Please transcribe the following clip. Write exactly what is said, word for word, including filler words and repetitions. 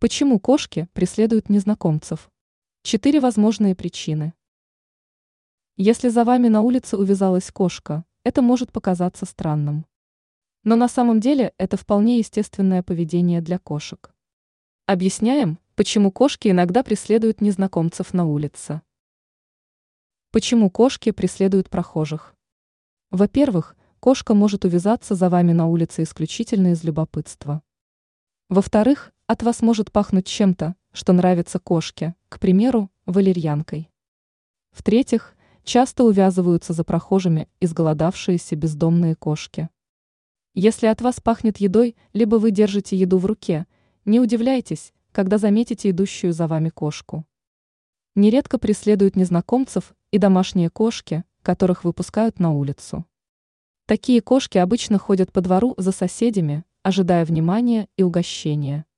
Почему кошки преследуют незнакомцев? Четыре возможные причины. Если за вами на улице увязалась кошка, это может показаться странным. Но на самом деле это вполне естественное поведение для кошек. Объясняем, почему кошки иногда преследуют незнакомцев на улице. Почему кошки преследуют прохожих? Во-первых, кошка может увязаться за вами на улице исключительно из любопытства. Во-вторых, от вас может пахнуть чем-то, что нравится кошке, к примеру, валерьянкой. В-третьих, часто увязываются за прохожими изголодавшиеся бездомные кошки. Если от вас пахнет едой, либо вы держите еду в руке, не удивляйтесь, когда заметите идущую за вами кошку. Нередко преследуют незнакомцев и домашние кошки, которых выпускают на улицу. Такие кошки обычно ходят по двору за соседями, ожидая внимания и угощения.